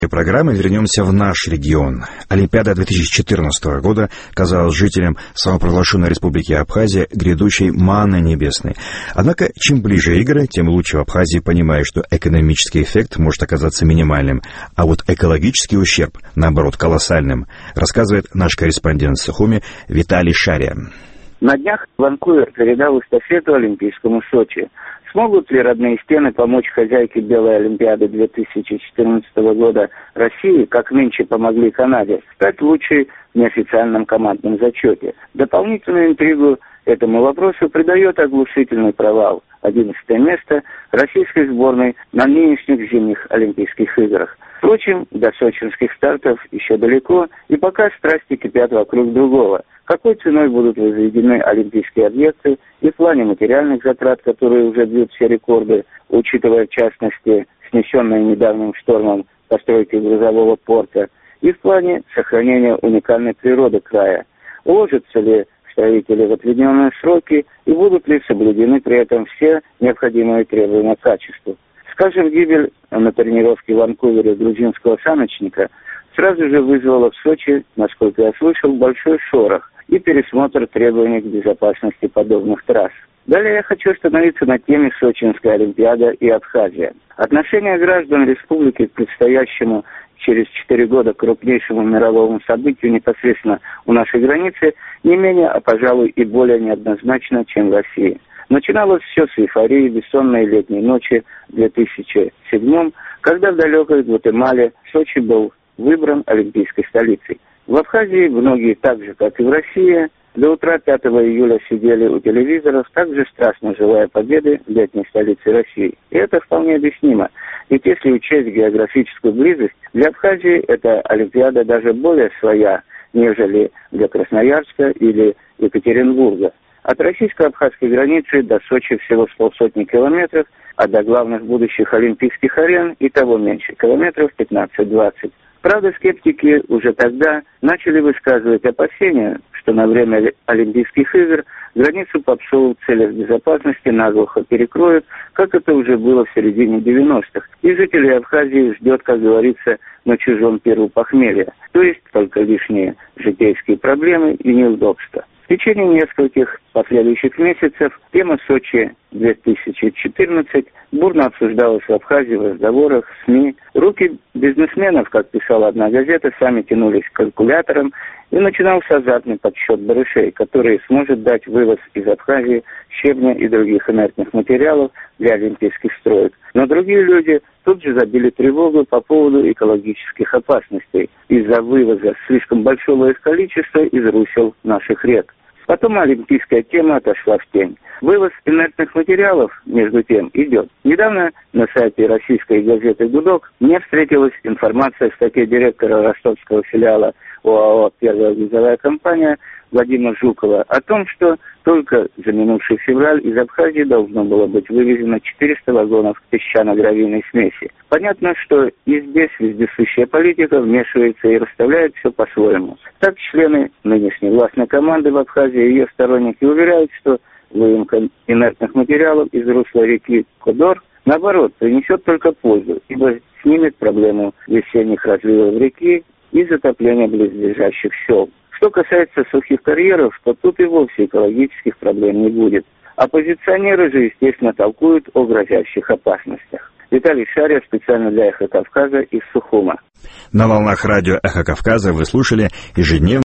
Программы вернемся в наш регион. Олимпиада 2014 года казалась жителям самопровозглашенной республики Абхазия грядущей манной небесной. Однако, чем ближе игры, тем лучше в Абхазии понимают, что экономический эффект может оказаться минимальным, а вот экологический ущерб, наоборот, колоссальным, рассказывает наш корреспондент в Сухуми Виталий Шария. На днях Ванкувер передал эстафету Олимпийскому Сочи. Смогут ли родные стены помочь хозяйке Белой Олимпиады 2014 года России, как нынче помогли Канаде, стать лучшей в неофициальном командном зачете? Дополнительную интригу этому вопросу придает оглушительный провал. 11-е место российской сборной на нынешних зимних Олимпийских играх. Впрочем, до сочинских стартов еще далеко, и пока страсти кипят вокруг другого. Какой ценой будут возведены олимпийские объекты и в плане материальных затрат, которые уже бьют все рекорды, учитывая в частности снесенные недавним штормом постройки грузового порта, и в плане сохранения уникальной природы края. Уложатся ли строители в отведенные сроки и будут ли соблюдены при этом все необходимые требования к качеству? Скажем, гибель на тренировке в Ванкувере грузинского саночника сразу же вызвала в Сочи, насколько я слышал, большой шорох и пересмотр требований к безопасности подобных трасс. Далее я хочу остановиться на теме Сочинская Олимпиада и Абхазия. Отношение граждан республики к предстоящему через 4 года крупнейшему мировому событию непосредственно у нашей границы не менее, а пожалуй и более неоднозначно, чем в России. Начиналось все с эйфории бессонной летней ночи в 2007-м, когда в далекой Гватемале Сочи был выбран олимпийской столицей. В Абхазии многие, так же как и в России, до утра 5 июля сидели у телевизоров, также страстно желая победы в летней столице России. И это вполне объяснимо. Ведь если учесть географическую близость, для Абхазии эта Олимпиада даже более своя, нежели для Красноярска или Екатеринбурга. От российско-абхазской границы до Сочи всего с полсотни километров, а до главных будущих олимпийских арен и того меньше, километров 15-20. Правда, скептики уже тогда начали высказывать опасения, что на время Олимпийских игр границу попсову в целях безопасности наглухо перекроют, как это уже было в середине 90-х. И жителей Абхазии ждет, как говорится, на чужом перу похмелья, то есть только лишние житейские проблемы и неудобства. В течение нескольких последующих месяцев тема Сочи-2014 бурно обсуждалась в Абхазии в разговорах, СМИ. Руки бизнесменов, как писала одна газета, сами тянулись к калькуляторам, и начинался азартный подсчет барышей, который сможет дать вывоз из Абхазии щебня и других инертных материалов для олимпийских строек. Но другие люди тут же забили тревогу по поводу экологических опасностей из-за вывоза слишком большого их количества из русел наших рек. Потом олимпийская тема отошла в тень. Вывоз инертных материалов, между тем, идет. Недавно на сайте российской газеты «Гудок» мне встретилась информация в статье директора ростовского филиала ОАО «Первая грузовая компания» Владимира Жукова о том, что только за минувший февраль из Абхазии должно было быть вывезено 400 вагонов песчано-гравийной смеси. Понятно, что и здесь вездесущая политика вмешивается и расставляет все по-своему. Так члены нынешней властной команды в Абхазии и ее сторонники уверяют, что выемка инертных материалов из русла реки Кодор, наоборот, принесет только пользу, ибо снимет проблему весенних разливов реки и затопления близлежащих сел. Что касается сухих карьеров, то тут и вовсе экологических проблем не будет. Оппозиционеры же, естественно, толкуют о грозящих опасностях. Виталий Шария специально для «Эхо Кавказа» из Сухума. На волнах радио «Эхо Кавказа» вы слушали ежедневно